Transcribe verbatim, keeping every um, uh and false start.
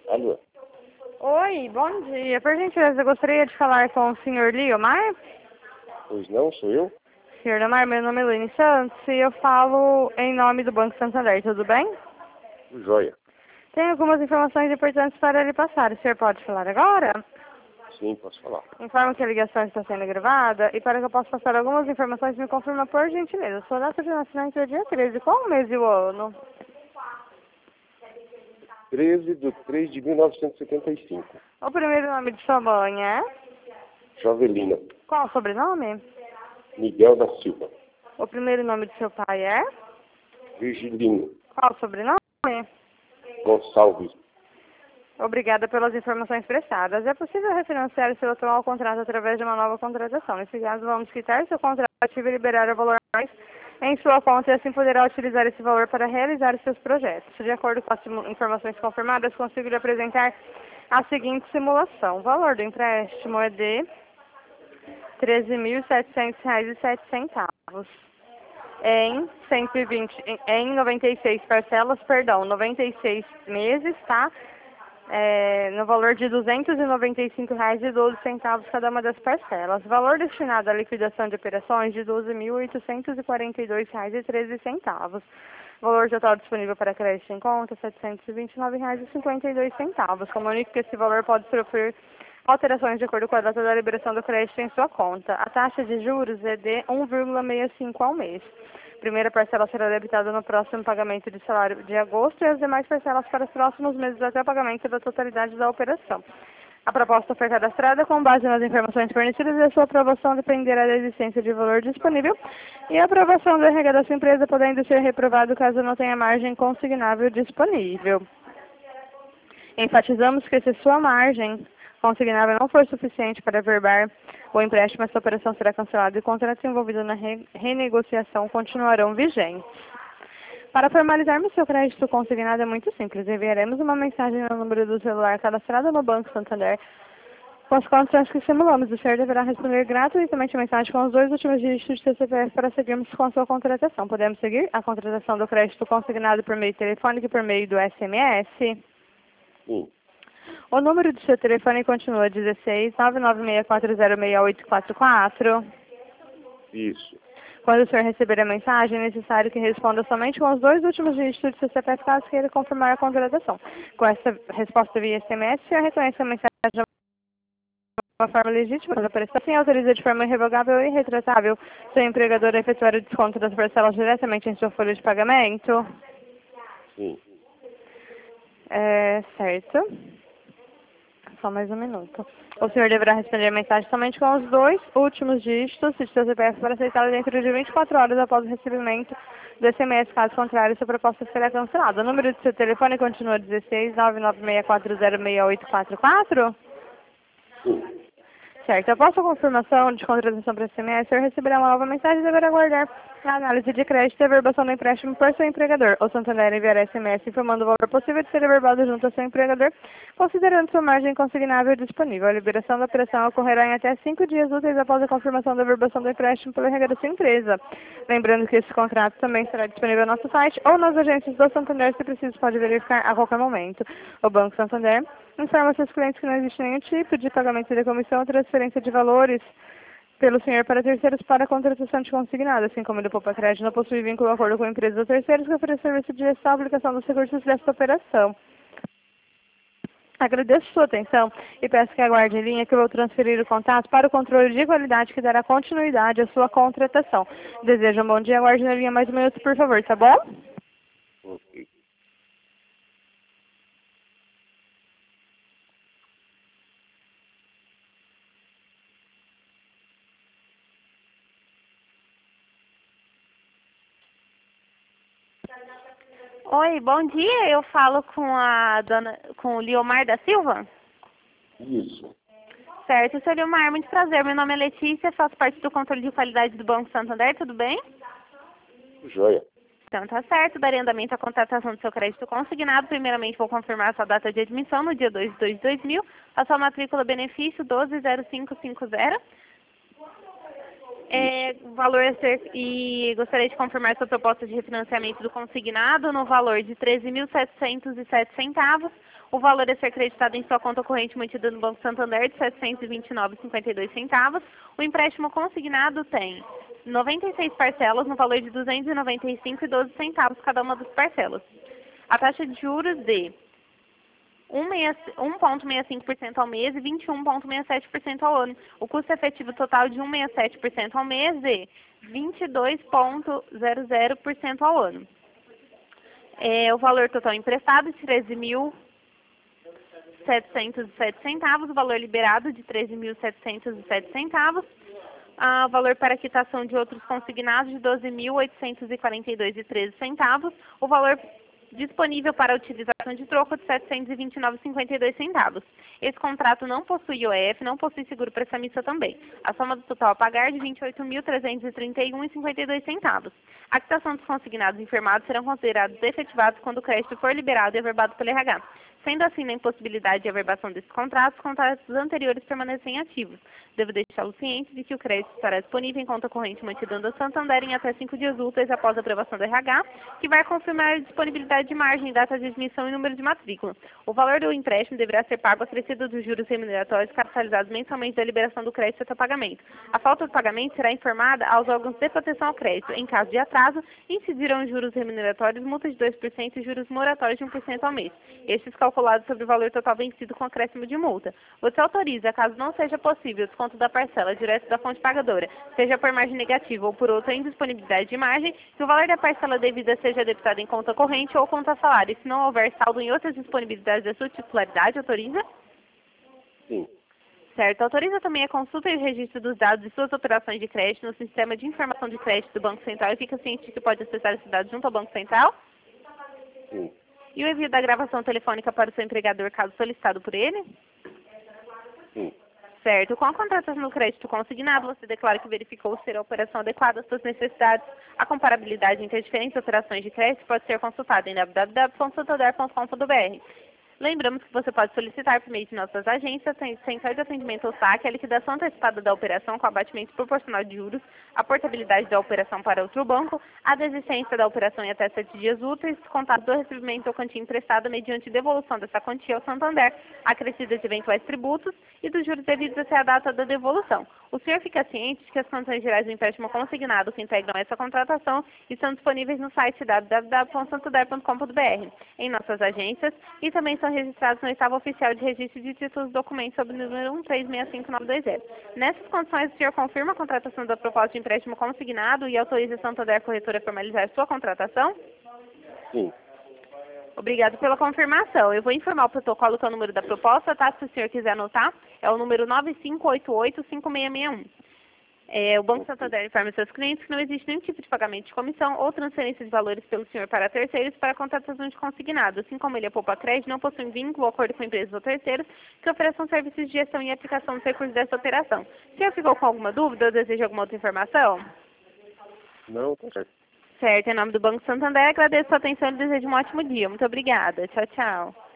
Alô? Oi, bom dia. Por gentileza, eu gostaria de falar com o senhor Liomar. Pois não, sou eu? senhor Liomar, meu nome é Luane Santos e eu falo em nome do Banco Santander, tudo bem? Joia. Tem algumas informações importantes para lhe passar. O senhor pode falar agora? Sim, posso falar. Informo que a ligação está sendo gravada e para que eu possa passar algumas informações, me confirma por gentileza. Sua data de nascimento é dia treze. Qual o mês e o ano? treze de três de mil novecentos e setenta e cinco. O primeiro nome de sua mãe é? Jovelina. Qual o sobrenome? Miguel da Silva. O primeiro nome de seu pai é? Virgilino. Qual o sobrenome? Gonçalves. Obrigada pelas informações prestadas. É possível refinanciar o seu atual contrato através de uma nova contratação. Nesse caso, vamos quitar seu contrato ativo e liberar o valor mais em sua conta e assim poderá utilizar esse valor para realizar os seus projetos. De acordo com as informações confirmadas, consigo lhe apresentar a seguinte simulação. O valor do empréstimo é de treze mil e setecentos reais e sete centavos. Em cento e vinte, em, em noventa e seis parcelas, perdão, noventa e seis meses, tá? É, no valor de duzentos e noventa e cinco reais e doze centavos cada uma das parcelas. Valor destinado à liquidação de operações de doze mil oitocentos e quarenta e dois reais e treze centavos. Valor total disponível para crédito em conta, setecentos e vinte e nove reais e cinquenta e dois centavos. Comunique que esse valor pode sofrer alterações de acordo com a data da liberação do crédito em sua conta. A taxa de juros é de um vírgula sessenta e cinco ao mês. A primeira parcela será debitada no próximo pagamento de salário de agosto e as demais parcelas para os próximos meses até o pagamento da totalidade da operação. A proposta foi cadastrada com base nas informações fornecidas e a sua aprovação dependerá da existência de valor disponível e a aprovação do R H da sua empresa podendo ser reprovado caso não tenha margem consignável disponível. Enfatizamos que se sua margem consignável não for suficiente para averbar o empréstimo, essa operação será cancelada e contratos envolvidos na re renegociação continuarão vigentes. Para formalizarmos seu crédito consignado é muito simples. Enviaremos uma mensagem no número do celular cadastrado no Banco Santander com as condições que simulamos. O senhor deverá responder gratuitamente a mensagem com os dois últimos dígitos de seu C P F para seguirmos com a sua contratação. Podemos seguir a contratação do crédito consignado por meio telefônico e por meio do S M S? Sim. O número do seu telefone continua dezesseis, nove nove seis quatro zero seis oito quatro quatro. Isso. Quando o senhor receber a mensagem, é necessário que responda somente com os dois últimos dígitos do seu C P F caso queira confirmar a contratação. Com essa resposta via S M S, o senhor reconhece a mensagem de uma forma legítima, mas a prestação assim autoriza de forma irrevogável e irretratável seu empregador a efetuar o desconto das parcelas diretamente em sua folha de pagamento? Sim. É, certo. Só mais um minuto. O senhor deverá responder a mensagem somente com os dois últimos dígitos de seu C P F para aceitá-la dentro de vinte e quatro horas após o recebimento do S M S. Caso contrário, sua proposta será cancelada. O número do seu telefone continua dezesseis, nove nove seis quatro zero seis oito quatro quatro? Sim. Certo. Após a confirmação de contratação para S M S, o senhor receberá uma nova mensagem e deverá aguardar a análise de crédito e a averbação do empréstimo por seu empregador. O Santander enviará S M S informando o valor possível de ser averbado junto ao seu empregador, considerando sua margem consignável disponível. A liberação da operação ocorrerá em até cinco dias úteis após a confirmação da averbação do empréstimo pelo R H da sua empresa. Lembrando que esse contrato também será disponível no nosso site ou nas agências do Santander, se preciso, pode verificar a qualquer momento. O Banco Santander informa seus clientes que não existe nenhum tipo de pagamento de comissão ou transferência de valores pelo senhor para terceiros para a contratação de consignado, assim como ele poupa crédito, não possui vínculo ou acordo com a empresa ou terceiros que oferece serviço de gestão e aplicação dos recursos desta operação. Agradeço sua atenção e peço que aguarde em linha que eu vou transferir o contato para o controle de qualidade que dará continuidade à sua contratação. Desejo um bom dia, aguarde na linha mais um minuto, por favor, tá bom? Ok. Oi, bom dia. Eu falo com a dona, com o Liomar da Silva. Isso. Certo, seu Liomar, muito prazer. Meu nome é Letícia, faço parte do controle de qualidade do Banco Santander, tudo bem? Joia. Então tá certo, darei andamento à contratação do seu crédito consignado. Primeiramente vou confirmar a sua data de admissão no dia dois de dois de dois mil, a sua matrícula benefício doze zero cinco cinco zero. É, o valor a ser, e gostaria de confirmar sua proposta de refinanciamento do consignado no valor de treze mil setecentos e sete centavos. O valor a ser creditado em sua conta corrente mantida no Banco Santander de setecentos e vinte e nove reais e cinquenta e dois centavos. O empréstimo consignado tem noventa e seis parcelas no valor de duzentos e noventa e cinco reais e doze centavos cada uma das parcelas. A taxa de juros de um vírgula sessenta e cinco por cento ao mês e vinte e um vírgula sessenta e sete por cento ao ano. O custo efetivo total de um vírgula sessenta e sete por cento ao mês e vinte e dois vírgula zero zero por cento ao ano. É, o valor total emprestado de treze mil setecentos e sete centavos, o valor liberado de treze mil setecentos e sete centavos, ah, o valor para quitação de outros consignados de doze mil oitocentos e quarenta e dois reais e treze centavos, o valor disponível para utilização de troco de setecentos e vinte e nove reais e cinquenta e dois centavos. Esse contrato não possui I O F, não possui seguro prestamista também. A soma do total a pagar é de vinte e oito mil trezentos e trinta e um reais e cinquenta e dois centavos. A quitação dos consignados enfermados serão considerados efetivados quando o crédito for liberado e averbado pelo R H. Sendo assim, na impossibilidade de averbação desses contratos, os contratos anteriores permanecem ativos. Devo deixá-lo ciente de que o crédito estará disponível em conta corrente mantida no Santander em até cinco dias úteis após a aprovação do R H, que vai confirmar a disponibilidade de margem, data de admissão e número de matrícula. O valor do empréstimo deverá ser pago acrescido dos juros remuneratórios capitalizados mensalmente da liberação do crédito até pagamento. A falta de pagamento será informada aos órgãos de proteção ao crédito. Em caso de atraso, incidirão os juros remuneratórios, multa de dois por cento e juros moratórios de um por cento ao mês. Estes calculados sobre o valor total vencido com acréscimo de multa. Você autoriza, caso não seja possível o desconto da parcela direto da fonte pagadora, seja por margem negativa ou por outra indisponibilidade de margem, que o valor da parcela devida seja debitado em conta corrente ou conta salário. Se não houver saldo em outras disponibilidades da sua titularidade, autoriza? Sim. Certo. Autoriza também a consulta e o registro dos dados de suas operações de crédito no sistema de informação de crédito do Banco Central e fica ciente de que pode acessar esses dados junto ao Banco Central? Sim. E o envio da gravação telefônica para o seu empregador, caso solicitado por ele? Sim. Certo. Com a contratação do crédito consignado, você declara que verificou ser a operação adequada às suas necessidades. A comparabilidade entre as diferentes operações de crédito pode ser consultada em w w w ponto santander ponto com ponto b r. Lembramos que você pode solicitar por meio de nossas agências, Central de Atendimento ao Saque, a liquidação antecipada da operação com abatimento proporcional de juros, a portabilidade da operação para outro banco, a desistência da operação em até sete dias úteis, descontado do recebimento ou quantia emprestada mediante devolução dessa quantia ao Santander, acrescida de eventuais tributos e dos juros devidos até a data da devolução. O senhor fica ciente de que as condições gerais do empréstimo consignado que integram essa contratação estão disponíveis no site w w w ponto santander ponto com ponto b r, em nossas agências, e também são registrados no oitavo oficial de registro de títulos e documentos sob o número um três seis cinco nove dois zero. Nessas condições, o senhor confirma a contratação da proposta de empréstimo consignado e autoriza a Santander Corretora a formalizar sua contratação? Sim. Obrigado pela confirmação. Eu vou informar o protocolo que é o número da proposta, tá? Se o senhor quiser anotar, é o número nove cinco oito oito cinco seis seis um. É, o Banco Santander informa seus clientes que não existe nenhum tipo de pagamento de comissão ou transferência de valores pelo senhor para terceiros para a contratação de consignado, assim como ele é poupa crédito, não possui vínculo ou acordo com empresas ou terceiros que ofereçam serviços de gestão e aplicação dos recursos dessa operação. Se eu ficou com alguma dúvida ou deseja alguma outra informação? Não, tá certo. Certo, em nome do Banco Santander, agradeço a sua atenção e desejo um ótimo dia. Muito obrigada. Tchau, tchau.